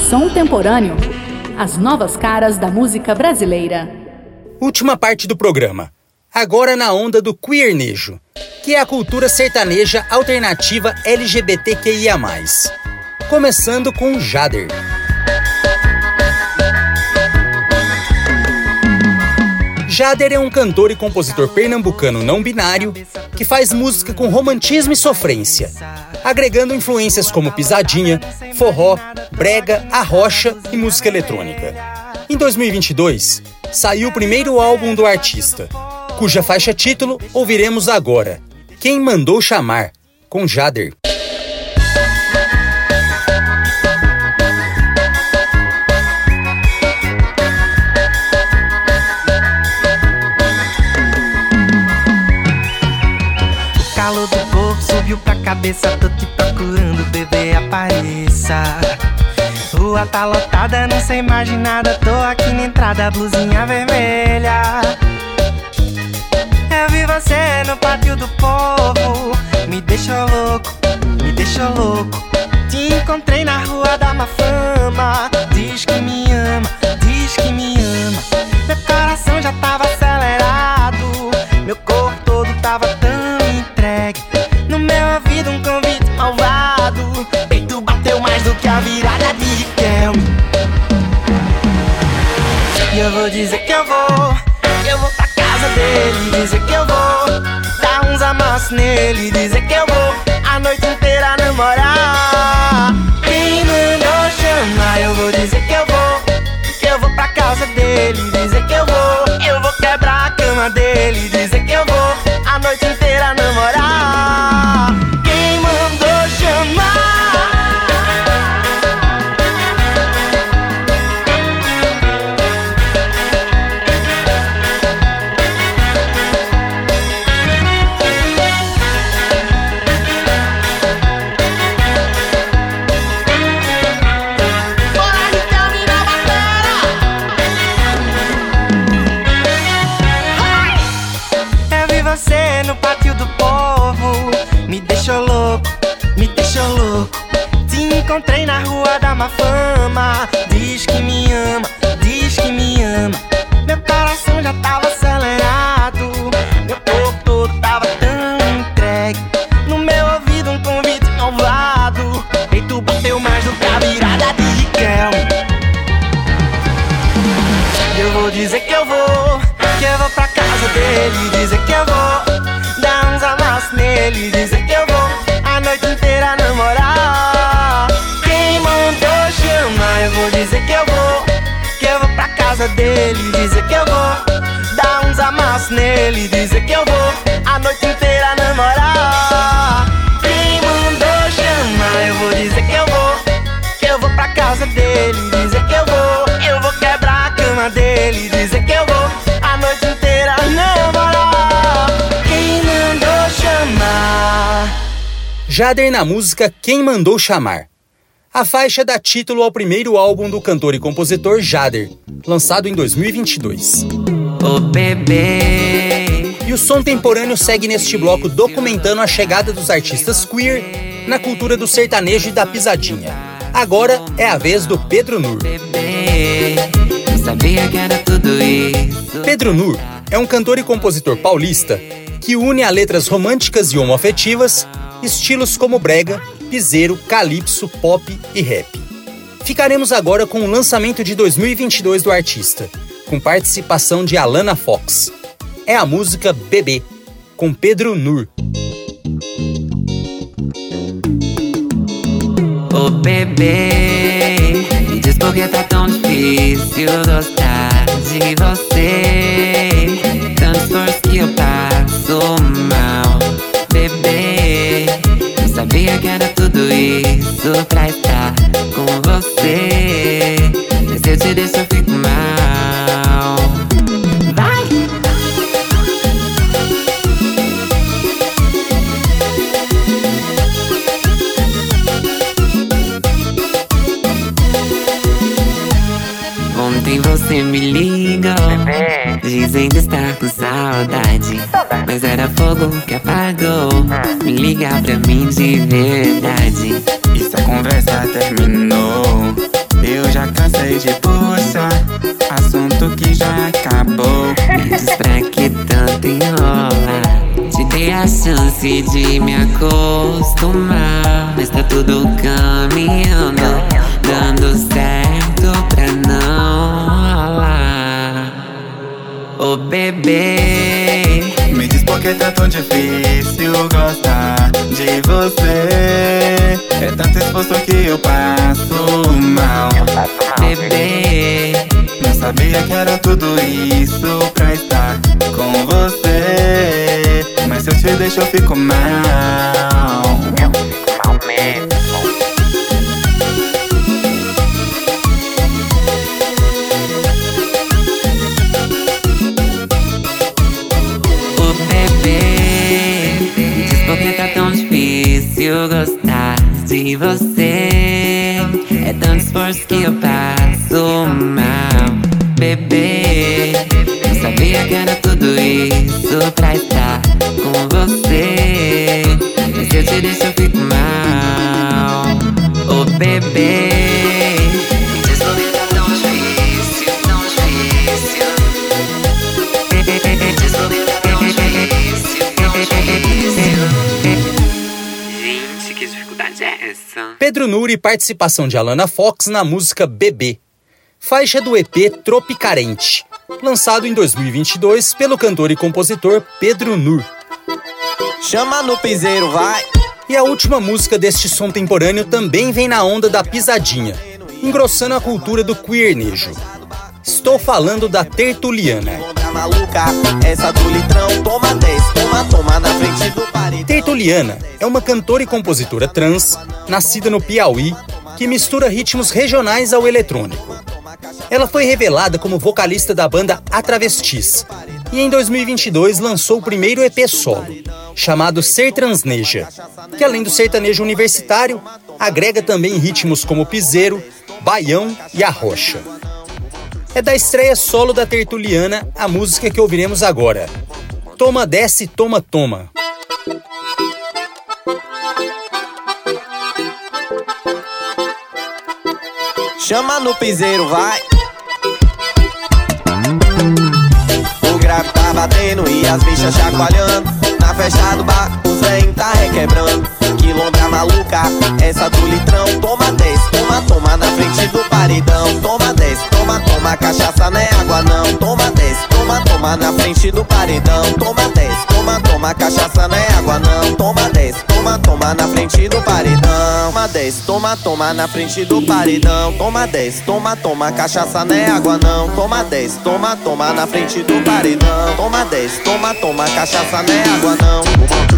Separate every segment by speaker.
Speaker 1: Som Temporâneo. As novas caras da música brasileira.
Speaker 2: Última parte do programa. Agora na onda do queernejo, que é a cultura sertaneja alternativa LGBTQIA+. Começando com Jader. Jader é um cantor e compositor pernambucano não binário que faz música com romantismo e sofrência, agregando influências como pisadinha, forró, brega, arrocha e música eletrônica. Em 2022, saiu o primeiro álbum do artista, cuja faixa título ouviremos agora, Quem Mandou Chamar, com Jader.
Speaker 3: O calor do corpo subiu pra cabeça, tô te procurando, bebê, apareça. Rua tá lotada, não sei mais de nada, tô aqui na entrada, blusinha vermelha. Eu vi você no pátio do povo, me deixou louco, me deixou louco. Te encontrei na rua da má fama, diz que me ama, diz que me ama. Meu coração já tava acelerado, meu corpo todo tava tão entregue. No meu ouvido um convite malvado, peito bateu mais do que a virada de Kelme. E eu vou dizer que eu vou pra casa dele, dizer que eu vou dar uns amassos nele, dizer que eu vou a noite inteira namorar. Quem mandou chamar, eu vou dizer que eu vou pra casa dele, dizer que eu vou quebrar a cama dele, dizer que eu vou a noite inteira namorar. Quem mandou chamar? No pátio do povo, me deixou louco, me deixou louco. Te encontrei na rua da má fama, diz que me ama, diz que me ama. Meu coração já tava acelerado, meu corpo todo tava tão entregue. No meu ouvido um convite malvado, peito bateu mais do que a virada de Kelme. Eu vou dizer que eu vou pra casa dele, dizer que eu vou dar uns amassos nele, dizer que eu vou a noite inteira namorar. Quem mandou chamar, eu vou dizer que eu vou pra casa dele, dizer que eu vou dar uns amassos nele, dizer que eu vou a noite inteira namorar. Quem mandou chamar, eu vou dizer que eu vou pra casa dele, dizer que eu vou quebrar a cama dele, dizer que eu vou a noite inteira namorar. Quem mandou chamar?
Speaker 2: Jader na música Quem Mandou Chamar. A faixa dá título ao primeiro álbum do cantor e compositor Jader, lançado em 2022.
Speaker 3: Oh, bebê.
Speaker 2: E o Som Temporâneo segue neste bloco documentando a chegada dos artistas queer na cultura do sertanejo e da pisadinha. Agora é a vez do Pedro Nur.
Speaker 3: Sabia que era tudo isso.
Speaker 2: Pedro Nur é um cantor e compositor paulista que une a letras românticas e homoafetivas, estilos como brega, piseiro, calypso, pop e rap. Ficaremos agora com o lançamento de 2022 do artista, com participação de Alana Fox. É a música Bebê, com Pedro Nur.
Speaker 4: Oh, bebê, me diz por que tá tão difícil gostar de você. Tanto esforço que eu passo mal. Bebê, eu sabia que era tudo isso pra estar com você. Mas se eu te deixo eu fico mal. Vai! Ontem você me ligou, dizendo estar com saudade, mas era fogo que apagou. Me liga pra mim de verdade.
Speaker 5: E se a conversa terminou, eu pode puxar assunto que já acabou.
Speaker 4: Me diz pra que tanto enrola. Te dei a chance de me acostumar, mas tá tudo caminhando, dando certo pra não rolar. Ô bebê,
Speaker 5: me diz por que tá tão difícil gostar de você. É tanto esforço que eu passo mal.
Speaker 4: bebê,
Speaker 5: não sabia que era tudo isso pra estar com você. Mas se eu te deixo eu fico mal.
Speaker 4: eu fico mal mesmo. Ô bebê, me diz por que tá tão difícil gostar de você. É tanto esforço que eu passo mal. Bebê, não sabia que era tudo isso pra estar com você. Mas se eu te deixo eu fico mal. Ô bebê, me diz por que tá tão difícil, tão difícil. Me diz por que tá tão difícil, tão difícil. Gente, que dificuldade é essa?
Speaker 2: Pedro Nur e participação de Alana Fox na música Bebê, faixa do EP Tropicarente, lançado em 2022 pelo cantor e compositor Pedro Nur.
Speaker 3: Chama no piseiro, vai!
Speaker 2: E a última música deste som temporâneo também vem na onda da pisadinha, engrossando a cultura do queernejo. Estou falando da Tertuliana.
Speaker 3: Maluca, essa do litrão, toma 10, toma na frente do paredão.
Speaker 2: Tertuliana é uma cantora e compositora trans, nascida no Piauí, que mistura ritmos regionais ao eletrônico. Ela foi revelada como vocalista da banda A Travestis e em 2022 lançou o primeiro EP solo, chamado Ser Transneja, que além do sertanejo universitário, agrega também ritmos como piseiro, baião e arrocha. É da estreia solo da Tertuliana a música que ouviremos agora, Toma Desce, Toma Toma.
Speaker 3: Chama no piseiro, vai! O grave tá batendo e as bichas chacoalhando. Na festa do bar, os vem tá requebrando. Quilombra maluca, essa do litrão. Toma 10, toma na frente do paredão. Toma 10, toma, cachaça não é água não. Toma 10, toma na frente do paredão. Toma 10, toma, cachaça não é água não. Toma 10, toma na frente do paredão. Toma 10, toma na frente do paredão. Toma 10, toma, cachaça não é água não. Toma 10, toma na frente do paredão. Toma 10, toma, cachaça não é água não.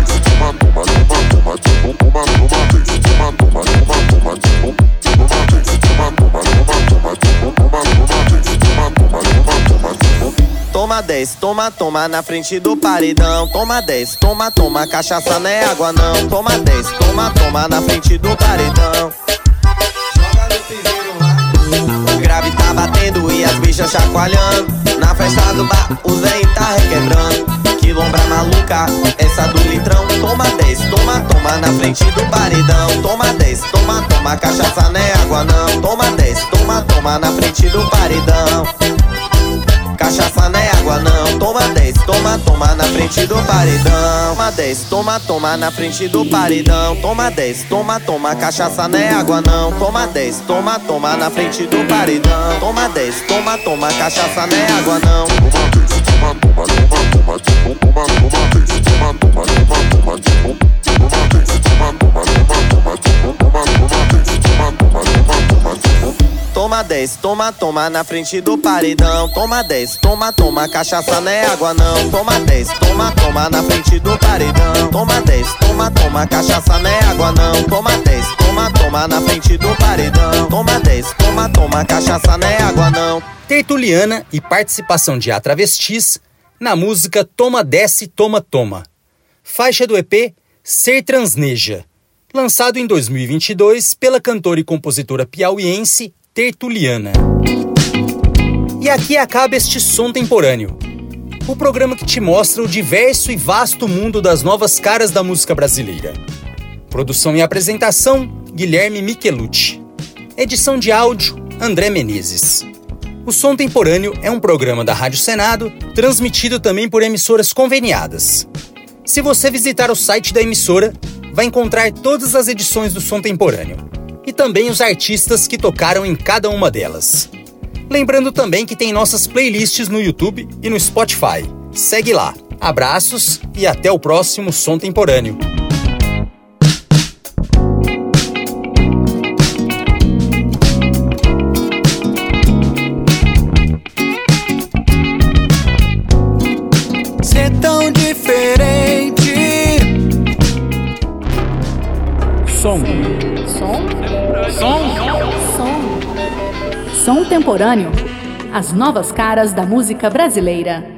Speaker 3: Toma 10, toma na frente do paredão. Toma 10, toma, cachaça não é água não. Toma 10, toma na frente do paredão. Joga no piseiro lá. O grave tá batendo e as bichas chacoalhando. Na festa do bar, o Zé tá requebrando. Quilombra maluca, essa do litrão. Toma 10, toma na frente do paredão. Toma 10, toma, cachaça não é água não. Toma 10, toma na frente do paredão. Cachaça não é água não. Toma 10, toma na frente do paredão. Toma 10, toma na frente do paredão. Toma 10, toma, cachaça não é água não. Toma 10, toma na frente do paredão. Toma 10, toma, cachaça não é água não. Toma 10, toma na frente do paredão. Toma 10, toma, cachaça não é água não. Toma 10, toma na frente do paredão. Toma 10, toma, cachaça não é água não. Toma 10, toma na frente do paredão. Toma 10, toma, cachaça não é água não.
Speaker 2: Tertuliana e participação de A Travestis na música Toma Desce, Toma Toma, faixa do EP Ser Transneja, lançado em 2022 pela cantora e compositora piauiense Tertuliana. E aqui acaba este som temporâneo, o programa que te mostra o diverso e vasto mundo das novas caras da música brasileira. Produção e apresentação, Guilherme Michelucci. Edição de áudio, André Menezes. O Som Temporâneo é um programa da Rádio Senado, transmitido também por emissoras conveniadas. Se você visitar o site da emissora, vai encontrar todas as edições do Som Temporâneo e também os artistas que tocaram em cada uma delas. Lembrando também que tem nossas playlists no YouTube e no Spotify. Segue lá. Abraços e até o próximo Som Temporâneo.
Speaker 3: Ser tão diferente.
Speaker 1: Som Temporâneo. As novas caras da música brasileira.